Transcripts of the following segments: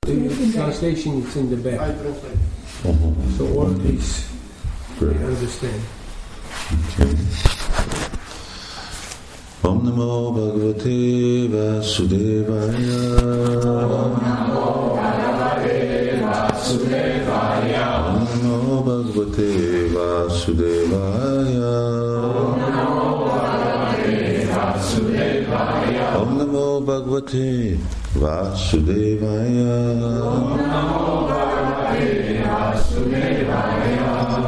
The translation is in the back. I translate. So all please understand. Okay. Om Namo Bhagavate Vasudevaya. Om Namo Bhagavate Vasudevaya. Om Namo Bhagavate Vasudevaya. Om Namo Bhagavate Vasudevaya. Om Namo Bhagavate Vasudevaya.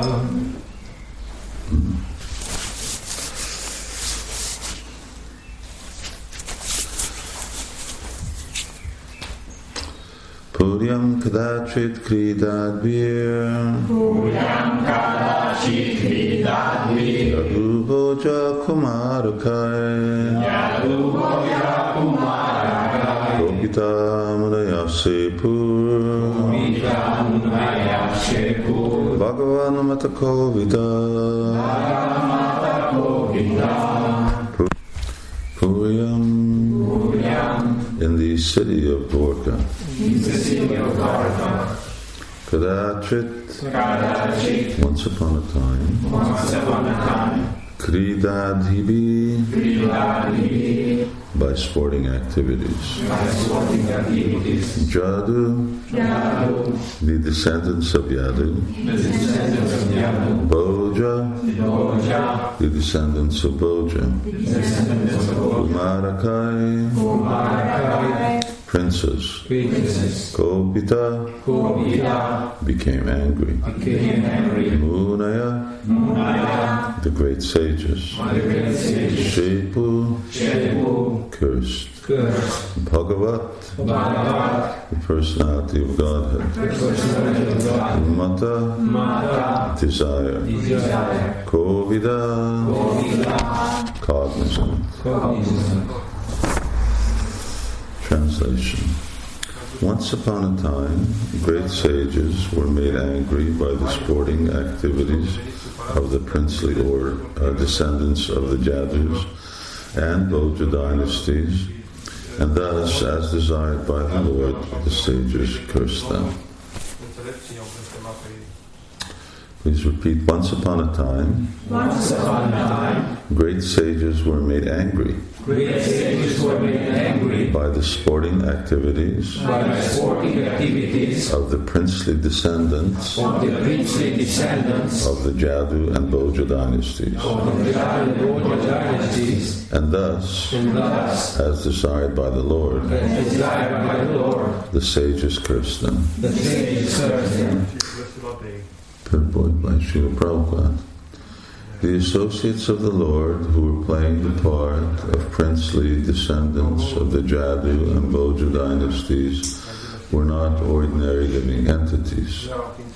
Puryam kadachit kridadvir. Puryam kadachit kridadvir. Yaduboja kumarakai. Yaduboja kumarakai. Gopita munaya sepur. Gopita munaya sepur. Bhagavan mata kovida. Bhagavan mata kovida. Puryam. In the city of Dwarka. In the city of Dwarka. Kadachit. Once upon a time. Kridadhibi. By sporting activities. Jadu. The descendants of Yadu. Boja. The descendants of Boja. Kumarakai. Princes. Kopita became angry. Munaya, the great sages. Shepu, cursed. Bhagavat, the personality of Godhead. Mata, desire. Kovida, cognizant. Translation. Once upon a time, great sages were made angry by the sporting activities of the princely or descendants of the Jadus and Boja dynasties, and thus, as desired by the Lord, the sages cursed them. Please repeat. Once upon a time, great sages were made angry. By the sporting activities of the princely descendants of the Jadu and Boja dynasties. And thus, as desired by the Lord, the sages cursed them. Purport by Srila Prabhupada. The associates of the Lord who were playing the part of princely descendants of the Jadu and Boja dynasties were not ordinary living entities.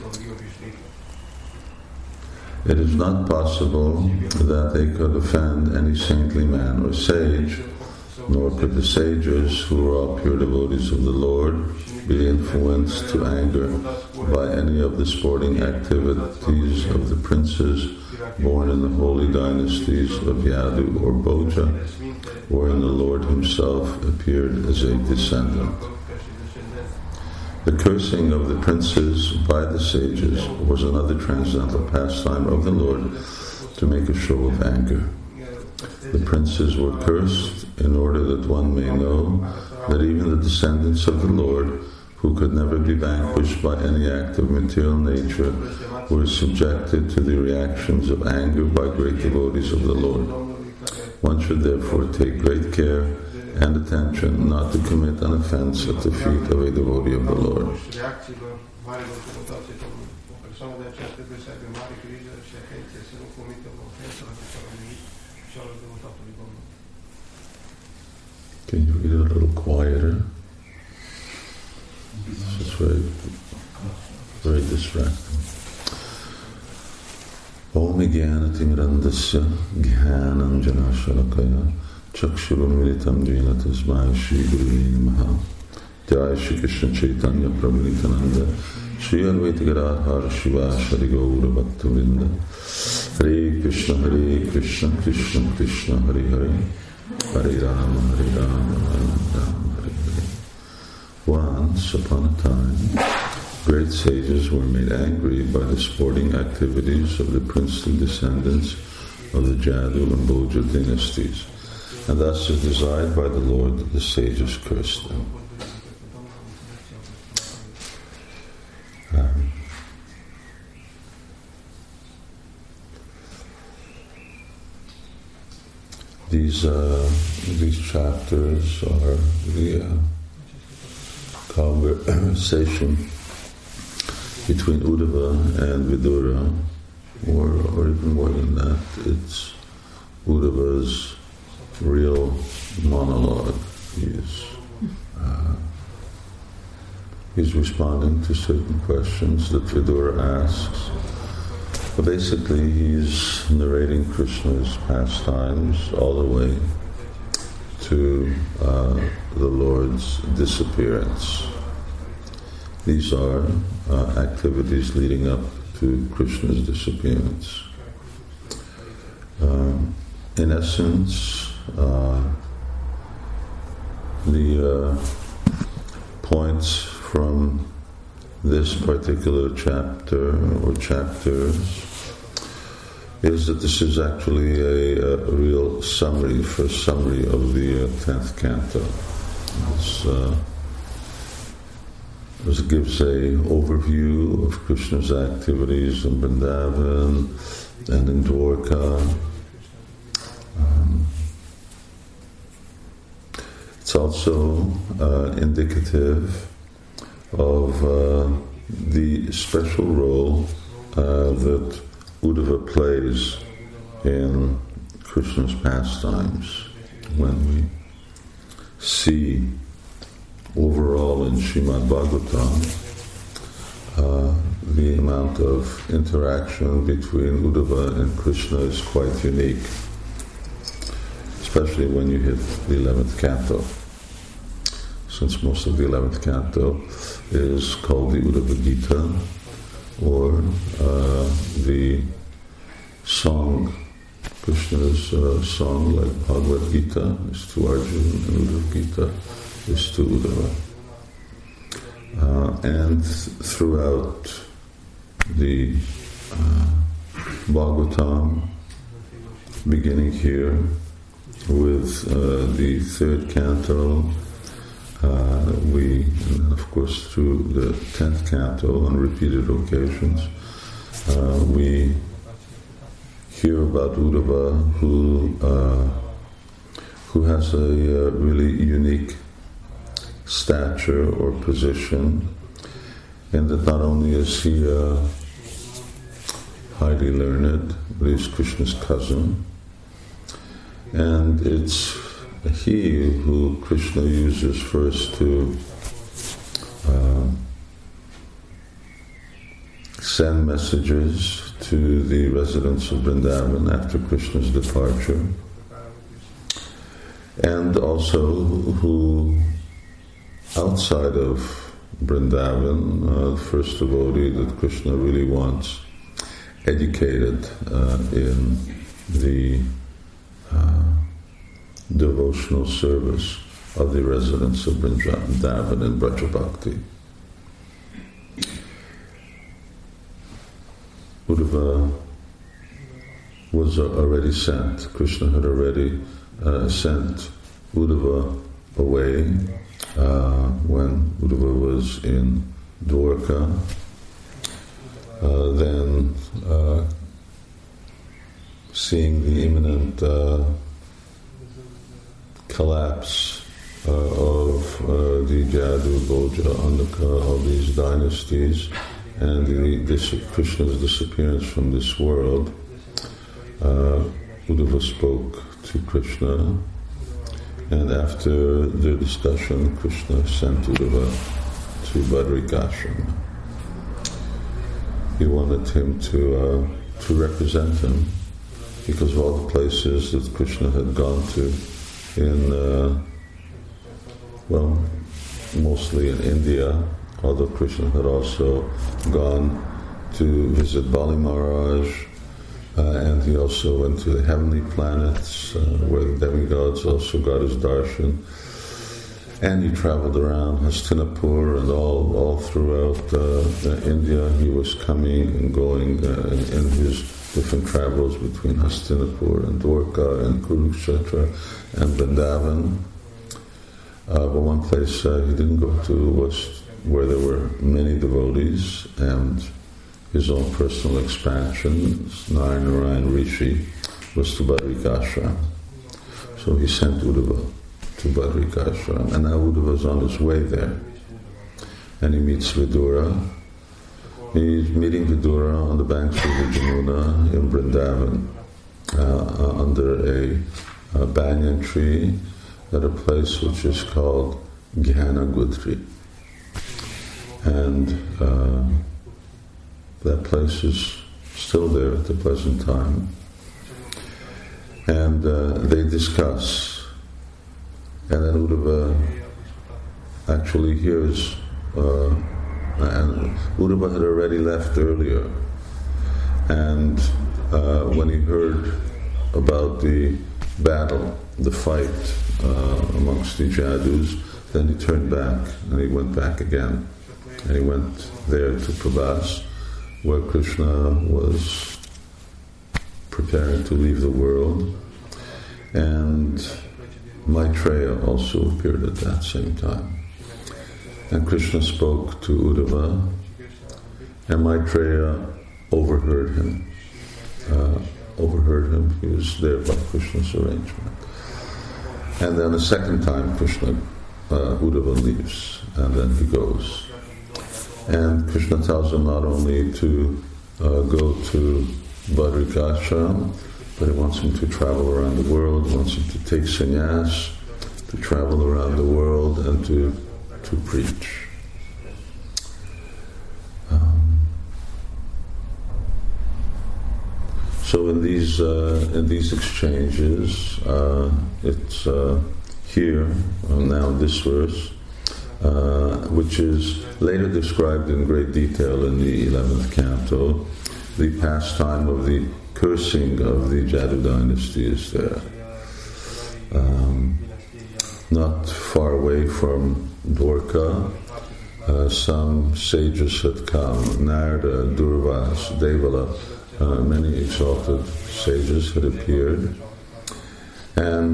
It is not possible that they could offend any saintly man or sage, nor could the sages, who were all pure devotees of the Lord, be influenced to anger by any of the sporting activities of the princes born in the holy dynasties of Yadu or Boja, wherein the Lord himself appeared as a descendant. The cursing of the princes by the sages was another transcendental pastime of the Lord to make a show of anger. The princes were cursed in order that one may know that even the descendants of the Lord, who could never be vanquished by any act of material nature, were subjected to the reactions of anger by great devotees of the Lord. One should therefore take great care and attention not to commit an offense at the feet of a devotee of the Lord. Can you read it a little quieter? This is very distracting. Om Jnanatimrandasya Jnanam Shalakaya Chakshurumilitam Dvina Tasmai Shri Gurave Namaha. Jai Shri Krishna Chaitanya Prabhu Nityananda Shri Advaita Gadadhar Shivasari Gaura Bhaktivinoda. Hare Krishna Krishna Krishna Hare Hare Hare Rama Hare Rama Rama Rama Hare Hare. Once once upon a time, great sages were made angry by the sporting activities of the princely descendants of the Jadu and Bhoja dynasties, and thus as desired by the Lord, the sages cursed them. These chapters are the conversation between Uddhava and Vidura, or even more than that, it's Uddhava's real monologue. He's responding to certain questions that Vidura asks. But basically, he's narrating Krishna's pastimes all the way to the Lord's disappearance. These are activities leading up to Krishna's disappearance. In essence, the points from this particular chapter or chapters is that this is actually a real summary of the 10th canto. It gives an overview of Krishna's activities in Vrindavan and in Dwarka. It's also indicative of the special role that Uddhava plays in Krishna's pastimes. When we see overall in Srimad Bhagavatam the amount of interaction between Uddhava and Krishna is quite unique, especially when you hit the 11th canto, since most of the 11th canto is called the Uddhava Gita, or the song, Krishna's song, like Bhagavad Gita is to Arjuna and Uddhava Gita is to Uddhava. And throughout the Bhagavatam, beginning here with the 3rd canto, and of course through the 10th canto on repeated occasions, we hear about Uddhava who has a really unique stature or position, and that not only is he highly learned, but he's Krishna's cousin, and it's he who Krishna uses first to send messages to the residents of Vrindavan after Krishna's departure, and also who, outside of Vrindavan, the first devotee that Krishna really wants educated in the devotional service of the residents of Vrindavan and Braja Bhakti. Uddhava was already sent. Krishna had already sent Uddhava away when Uddhava was in Dwarka. Then seeing the imminent collapse of the Jadu, Bhoja, Andhaka, all these dynasties, and Krishna's disappearance from this world, Uddhava spoke to Krishna, and after their discussion, Krishna sent Uddhava to Badrikashram. He wanted him to represent him, because of all the places that Krishna had gone to in, mostly in India, although Krishna had also gone to visit Bali Maharaj, and he also went to the heavenly planets, where the demigods also got his darshan. And he traveled around Hastinapur and all throughout India. He was coming and going in his different travels between Hastinapur and Dwarka and Kurukshetra and Vrindavan. But one place he didn't go to was where there were many devotees and his own personal expansion, Narayan Rishi, was to Badrikashram. So he sent Uddhava to Badrikashram, and now Uddhava is on his way there. And he meets Vidura. He's meeting Vidura on the banks of the Jamuna in Vrindavan, under a banyan tree at a place which is called Gyanagudri. And that place is still there at the present time. And they discuss. And then Uddhava actually hears, and Uddhava had already left earlier. And when he heard about the battle, the fight amongst the Jadus, then he turned back and he went back again. And he went there to Prabhas, where Krishna was preparing to leave the world. And Maitreya also appeared at that same time. And Krishna spoke to Uddhava, and Maitreya overheard him. He was there by Krishna's arrangement. And then a second time Uddhava leaves, and then he goes. And Krishna tells him not only to go to Badrikashram, but he wants him to travel around the world, he wants him to take sannyas, to travel around the world and to preach. So in these exchanges, it's here now this verse, which is later described in great detail in the 11th canto. The pastime of the cursing of the Jadu dynasty is there. Not far away from Dwarka, some sages had come, Narada, Durvas, Devala, many exalted sages had appeared, and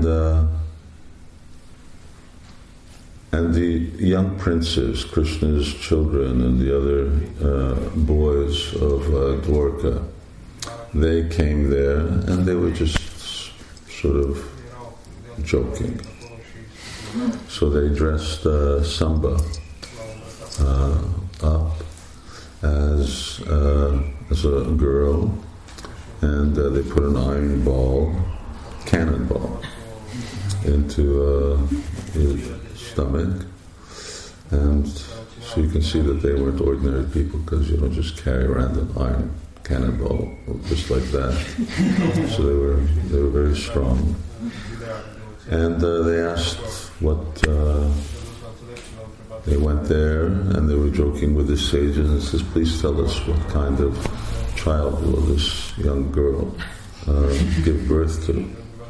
the young princes, Krishna's children, and the other boys of Dwarka, they came there and they were just sort of joking. So they dressed Samba up as a girl, and they put an iron ball, cannonball, into his stomach, and so you can see that they weren't ordinary people, because you don't just carry around an iron cannonball just like that. So they were very strong, and they asked what. They went there and they were joking with the sages and says, "Please tell us what kind of child will this young girl give birth to?"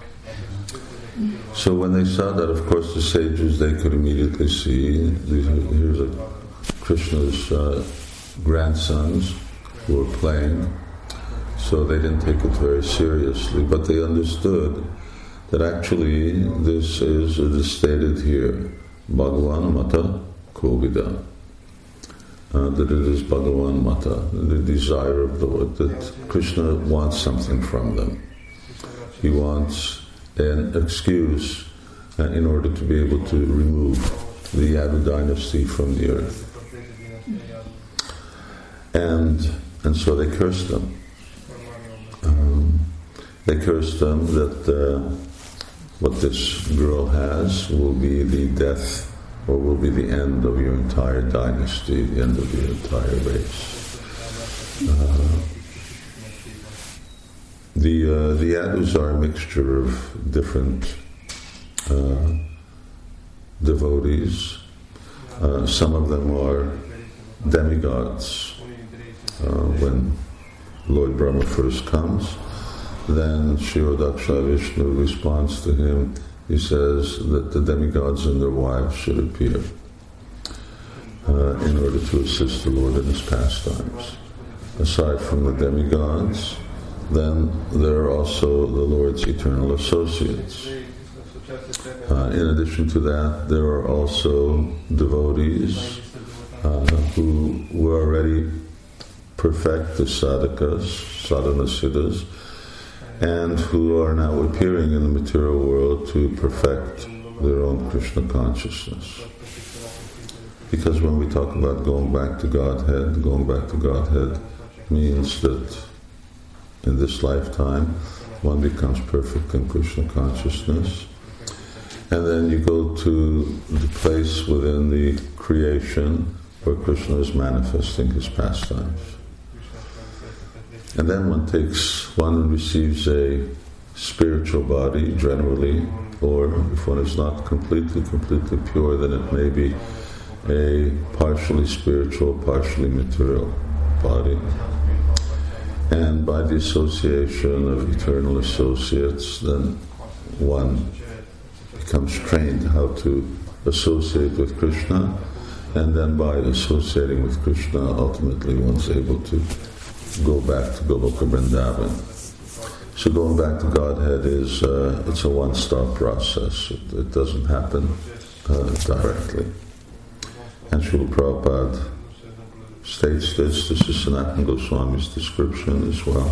So when they saw that, of course, the sages, they could immediately see here's Krishna's grandsons who were playing. So they didn't take it very seriously, but they understood that actually this is stated here, Bhagavan Mata Kovida, that it is Bhagavan Mata, the desire of the Lord, that Krishna wants something from them. He wants an excuse in order to be able to remove the Yadu dynasty from the earth. And so they cursed them. They cursed them that what this girl has will be the death, or will be the end of your entire dynasty, the end of your entire race. The Yadus are a mixture of different devotees. Some of them are demigods. When Lord Brahma first comes, then Shirodaksha Vishnu responds to him he says that the demigods and their wives should appear in order to assist the Lord in his pastimes. Aside from the demigods, then there are also the Lord's eternal associates. In addition to that, there are also devotees who were already perfected sadhakas, sadhana-siddhas, and who are now appearing in the material world to perfect their own Krishna consciousness. Because when we talk about going back to Godhead means that in this lifetime one becomes perfect in Krishna consciousness, and then you go to the place within the creation where Krishna is manifesting his pastimes. And then one receives a spiritual body generally, or if one is not completely pure, then it may be a partially spiritual, partially material body. And by the association of eternal associates, then one becomes trained how to associate with Krishna, and then by associating with Krishna, ultimately one's able to go back to Goloka Vrindavan. So going back to Godhead is it's a one-stop process. It doesn't happen directly. And Srila Prabhupada states this. This is Sanatana Goswami's description as well.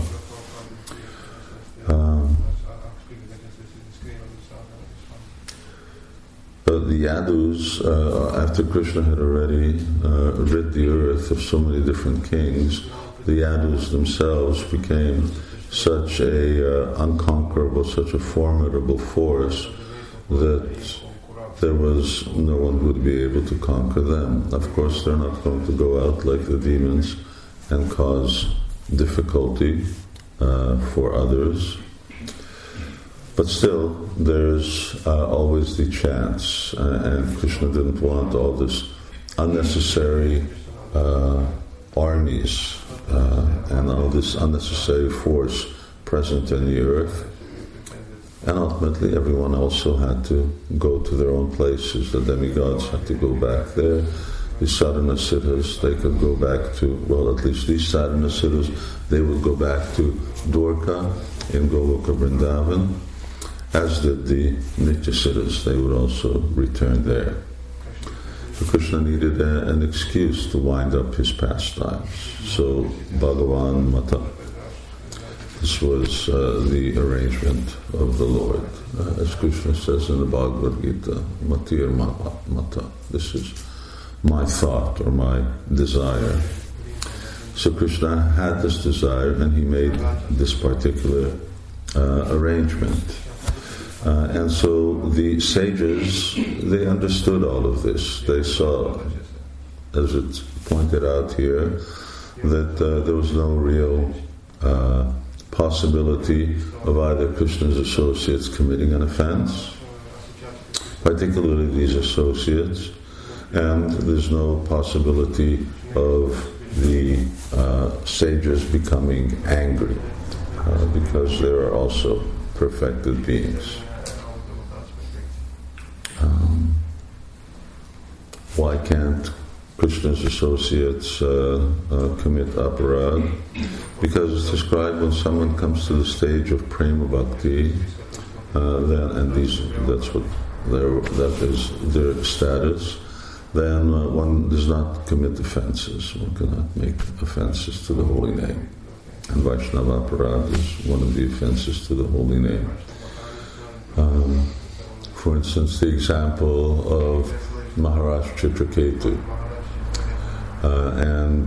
The Yadus, after Krishna had already rid the earth of so many different kings, the Yadus themselves became such a unconquerable, such a formidable force that there was no one who would be able to conquer them. Of course, they're not going to go out like the demons and cause difficulty for others. But still, there's always the chance, and Krishna didn't want all this unnecessary armies and all this unnecessary force present in the earth. And ultimately, everyone also had to go to their own places. The demigods had to go back there. The sadhana-siddhas, they could go back to, well, at least these sadhana-siddhas, they would go back to Dwarka in Goloka Vrindavan, as did the Nitya-siddhas. They would also return there. So Krishna needed an excuse to wind up his pastimes. So Bhagavan Mata. This was the arrangement of the Lord. As Krishna says in the Bhagavad Gita, Matir Mata. This is my thought or my desire. So Krishna had this desire and he made this particular arrangement. And so the sages, they understood all of this. They saw, as it's pointed out here, that there was no real possibility of either Krishna's associates committing an offense, particularly these associates, and there's no possibility of the sages becoming angry, because they are also perfected beings. Why can't Krishna's associates commit aparad? Because it's described when someone comes to the stage of prema bhakti, that is their status. Then one does not commit offenses. One cannot make offenses to the holy name. And Vaishnava aparad is one of the offenses to the holy name. For instance, the example of Maharaj Chitraketu and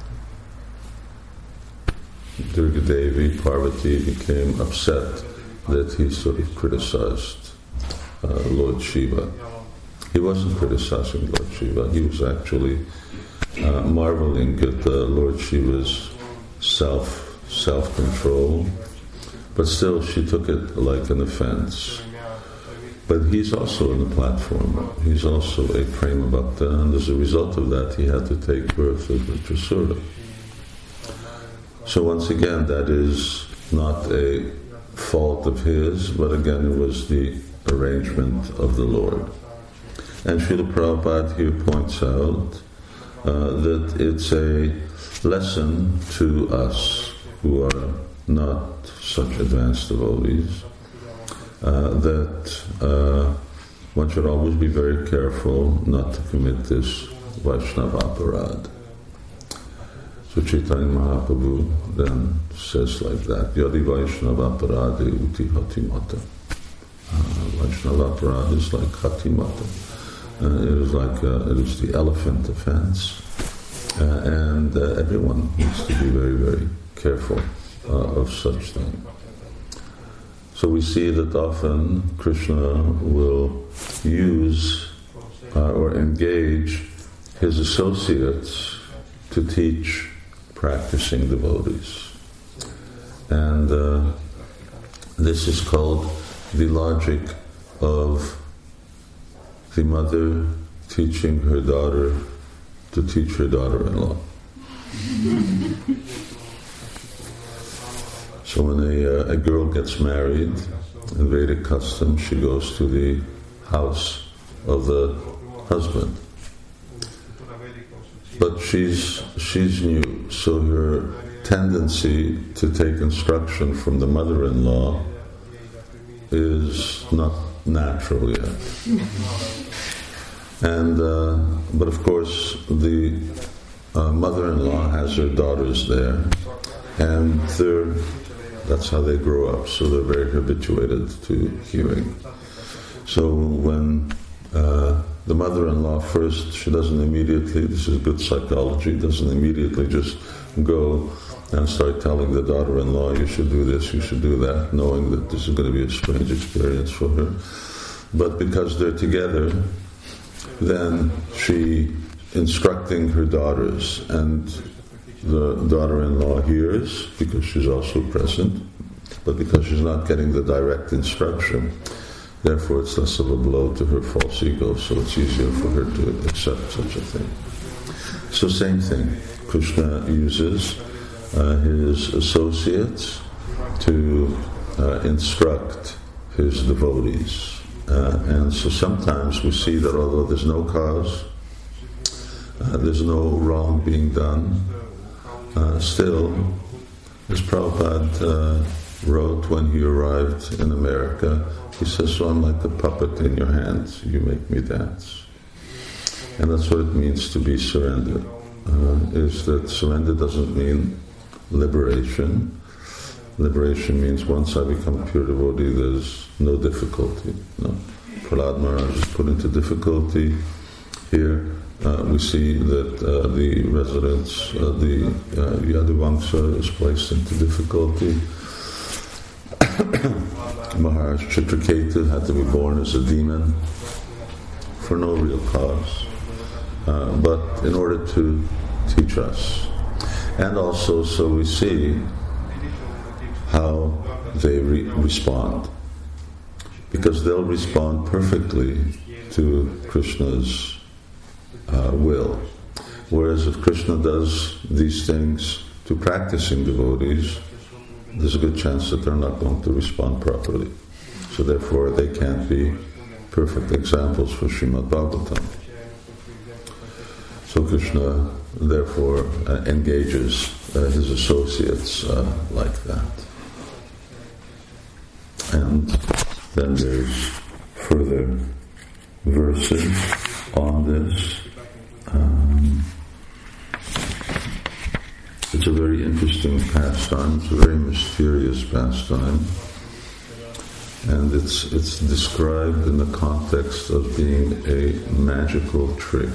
Durga Devi, Parvati, became upset that he sort of criticized Lord Shiva. He wasn't criticizing Lord Shiva, he was actually marveling at Lord Shiva's self-control, but still she took it like an offense. But he's also in the platform. He's also a prema bhakta, and as a result of that, he had to take birth as a Trasura. So once again, that is not a fault of his, but again, it was the arrangement of the Lord. And Srila Prabhupada here points out that it's a lesson to us who are not such advanced devotees, that one should always be very careful not to commit this Vaishnava aparad. So Chaitanya Mahaprabhu then says like that, Yadi Vaishnava aparade uti hatimata. Vaishnava aparad is like hatimata. It is the elephant offense. And everyone needs to be very, very careful of such things. So we see that often Krishna will use or engage his associates to teach practicing devotees. And this is called the logic of the mother teaching her daughter to teach her daughter-in-law. So when a girl gets married, in Vedic custom, she goes to the house of the husband. But she's new, so her tendency to take instruction from the mother-in-law is not natural yet. And but of course the mother-in-law has her daughters there, and that's how they grow up, so they're very habituated to hearing. So when the mother-in-law first, she doesn't immediately, this is good psychology, doesn't immediately just go and start telling the daughter-in-law, you should do this, you should do that, knowing that this is going to be a strange experience for her. But because they're together, then she instructing her daughters, and the daughter-in-law hears because she's also present, but because she's not getting the direct instruction, therefore it's less of a blow to her false ego, so it's easier for her to accept such a thing. So same thing, Krishna uses his associates to instruct his devotees. And so sometimes we see that although there's no cause, there's no wrong being done, still, as Prabhupada wrote when he arrived in America, he says, so I'm like the puppet in your hands, you make me dance. And that's what it means to be surrendered, is that surrender doesn't mean liberation. Liberation means once I become pure devotee, there's no difficulty. No. Prahlad Maharaj is put into difficulty. Here we see that the residents, the Yaduvamsa is placed into difficulty. Maharaj Chitraketu had to be born as a demon for no real cause, but in order to teach us. And also so we see how they respond, because they'll respond perfectly to Krishna's will. Whereas if Krishna does these things to practicing devotees, there's a good chance that they're not going to respond properly. So therefore they can't be perfect examples for Srimad Bhagavatam. So Krishna therefore engages his associates like that. And then there's further verses on this. It's a very interesting pastime. It's a very mysterious pastime, and it's described in the context of being a magical trick,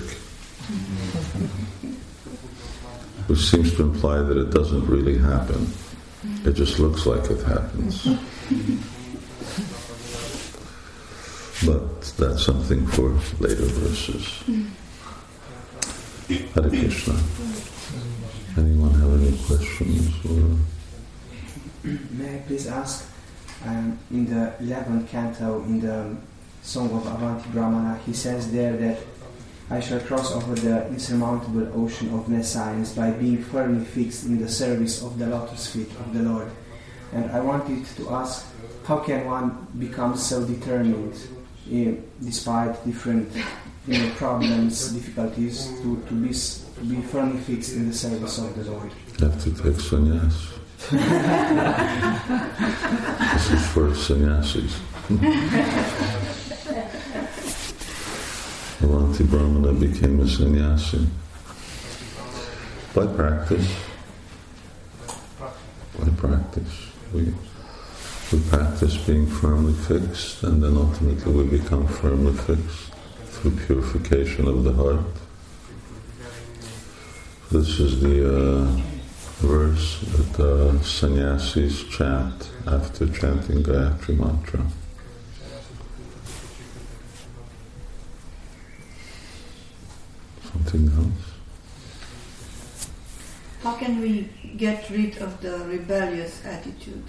which seems to imply that it doesn't really happen. It just looks like it happens. But that's something for later verses. Hare Krishna. Anyone have any questions? May I please ask, in the 11th canto, in the Song of Avanti Brahmana, he says there that I shall cross over the insurmountable ocean of nescience by being firmly fixed in the service of the lotus feet of the Lord. And I wanted to ask, how can one become so determined despite different problems, difficulties, to be firmly fixed in the service of the Lord? You have to take sannyas. This is for sannyasis. Avanti Brahmana became a sannyasi by practice. By practice. We practice being firmly fixed, and then ultimately we become firmly fixed through purification of the heart. This is the verse that sannyasis chant after chanting Gayatri Mantra. Something else? How can we get rid of the rebellious attitude?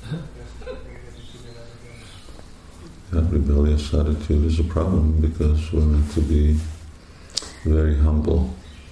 That rebellious attitude is a problem because we're meant to be very humble.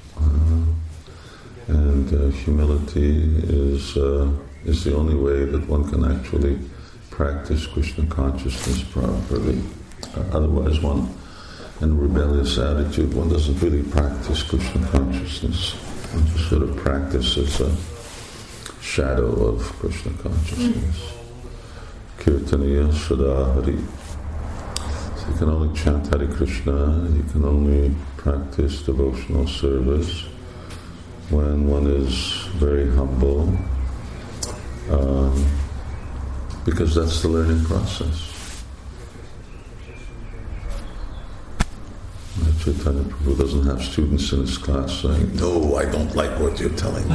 And humility is the only way that one can actually practice Krishna consciousness properly. Otherwise, one, in rebellious attitude, one doesn't really practice Krishna consciousness. One just sort of practices a shadow of Krishna consciousness. Kirtaniya Sada Hari. So you can only chant Hare Krishna, you can only practice devotional service when one is very humble, because that's the learning process. Chaitanya Prabhu doesn't have students in his class saying, "No, I don't like what you're telling me."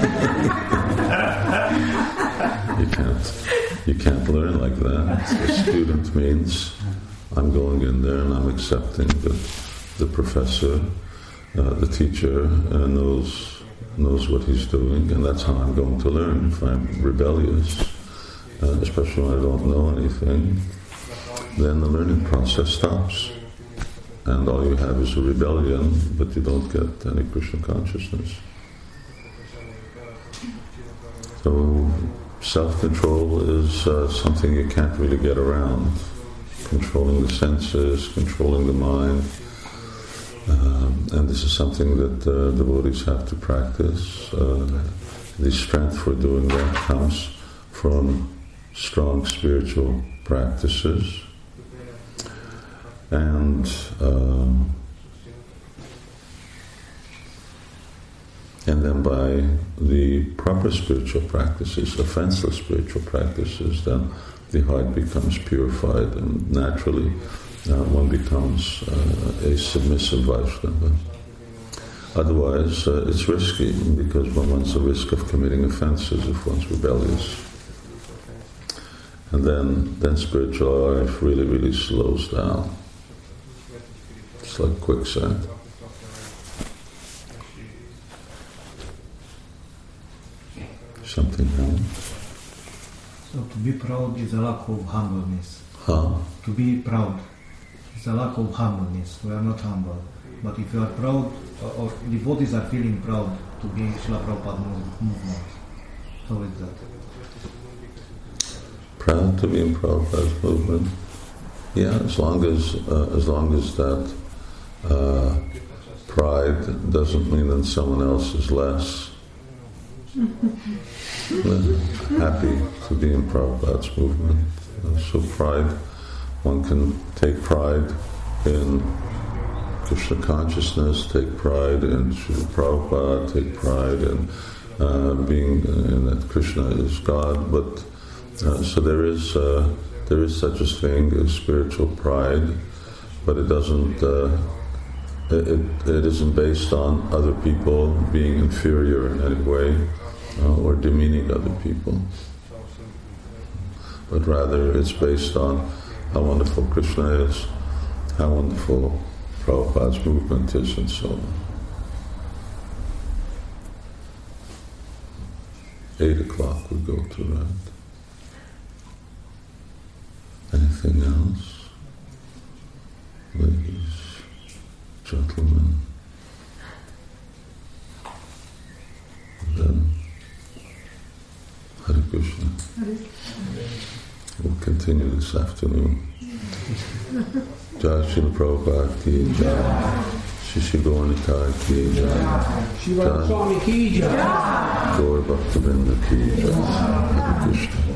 You can't learn like that. A student means I'm going in there and I'm accepting that the professor, the teacher, knows what he's doing, and that's how I'm going to learn. If I'm rebellious, especially when I don't know anything, then the learning process stops. And all you have is a rebellion, but you don't get any Krishna consciousness. So self-control is something you can't really get around. Controlling the senses, controlling the mind. And this is something that devotees have to practice. The strength for doing that comes from strong spiritual practices. And then by the proper spiritual practices, offenseless spiritual practices, then the heart becomes purified, and naturally one becomes a submissive Vaishnava. Otherwise, it's risky, because one runs the risk of committing offenses if one's rebellious. And then spiritual life really, really slows down. It's like quicksand. Something else? So to be proud is a lack of humbleness. Huh? To be proud is a lack of humbleness. We are not humble. But if you are proud, or devotees are feeling proud to be in Srila Prabhupada movement, how is that? Proud to be in Prabhupada's movement? Yeah, as long as that pride doesn't mean that someone else is less. Happy to be in Prabhupada's movement. So pride, one can take pride in Krishna consciousness, take pride in Srila Prabhupada, take pride in being in that Krishna is God. But so there is such a thing as spiritual pride, but it doesn't. It isn't based on other people being inferior in any way or demeaning other people, but rather it's based on how wonderful Krishna is, how wonderful Prabhupada's movement is, and so on. 8:00 we go to that. Anything else? Ladies, gentlemen. Then Hare Krishna. We'll continue this afternoon. Jai Srila Prabhupada ki jai. Shishi Gaurnitai ki jai. Shiva Swami ki jai. Gaur Bhaktivinoda ki jai. Hare Krishna.